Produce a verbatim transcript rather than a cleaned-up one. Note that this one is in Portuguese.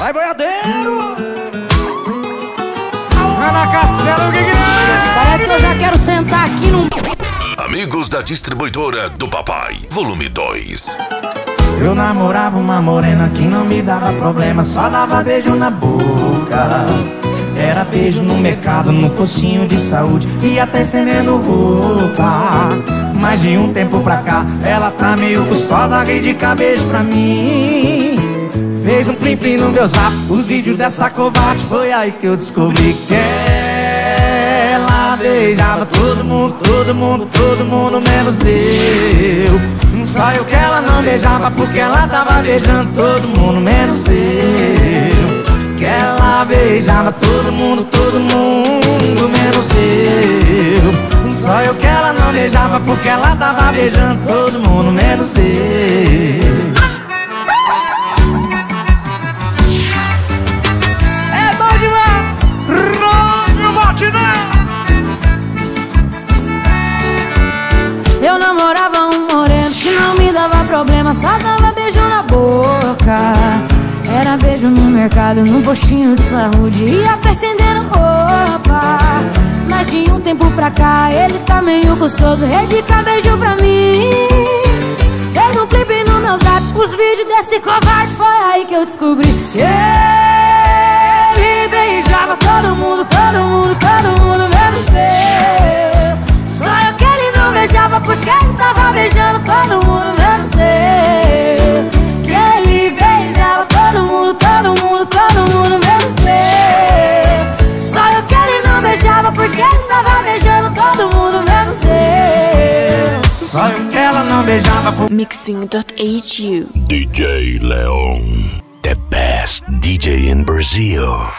Vai, boiadeiro! Ana Castelo, o que que é? Parece que eu já quero sentar aqui num... Amigos da distribuidora do papai, volume dois. Eu namorava uma morena que não me dava problema, só dava beijo na boca. Era beijo no mercado, no postinho de saúde e até estendendo roupa. Mas de um tempo pra cá, ela tá meio gostosa, rei de cabeça pra mim. Fez um plim plim no meu zap, os vídeos dessa covarde. Foi aí que eu descobri que ela beijava todo mundo, todo mundo, todo mundo, menos eu. Só eu que ela não beijava, porque ela tava beijando todo mundo, menos eu. Que ela beijava todo mundo, todo mundo, menos eu. Só eu que ela não beijava, porque ela tava beijando todo mundo, menos eu. É bom demais! Não bote não! Eu namorava um moreno que não me dava problema, só dava beijo na boca. Era beijo no mercado, no postinho de saúde e até estendendo roupa. Mas de um tempo pra cá, ele tá meio gostoso, dedica beijo pra mim. Fez um clipe no meu zap, os vídeos desse covarde. Foi aí que eu descobri que ele beijava todo mundo, todo mundo, todo mundo, menos eu. Só eu que ele não beijava, porque ele tava beijando todo mundo, menos eu. Que ele beijava todo mundo, todo mundo, todo mundo, menos eu. Só eu que ele não beijava, porque ele tava beijando todo mundo, menos eu. Só eu que ela não beijava por... Mixing dot H U D J Leon, the best D J in Brazil.